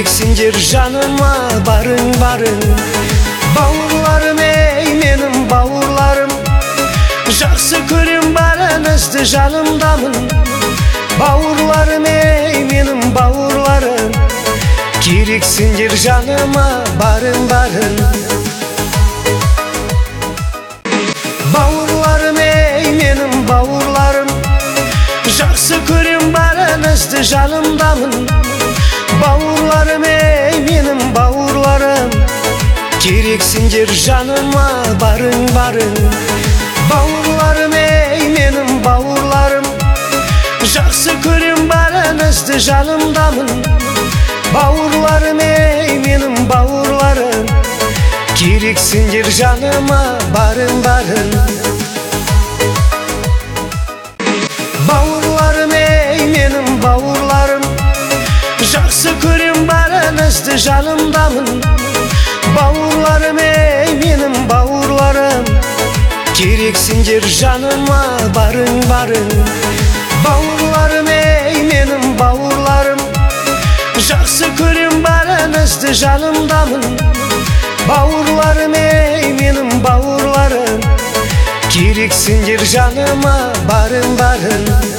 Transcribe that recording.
Керексиңдер жаныма барың барың. Бауырларым ей менің бауырларым, жақсы көрем барыңызды жанымдамын. Бауырларым ей менің бауырларым, керексиңдер жаныма барың барың. Бауырларым ей менің бауырларым, жақсы көрем барыңызды жанымдамын. Бауырларым ей менің бауырларым, керексиңдер жаныма барың барың. Бауырларым ей менің бауырларым, жақсы көрем барыңызды жанымдамын. Бауырларым ей менің бауырларым, керексиңдер жаныма барың барың. Бауырларым ей менің бауырларым, жақсы көрем барыңызды жанымдамын. Бауырларым ей менің бауырларым, керексиңдер жаныма барың барың. Бауырларым ей менің бауырларым, жақсы көрем барыңызды жанымдамын. Бауырларым ей менің бауырларым, керексиңдер жаныма барың барың.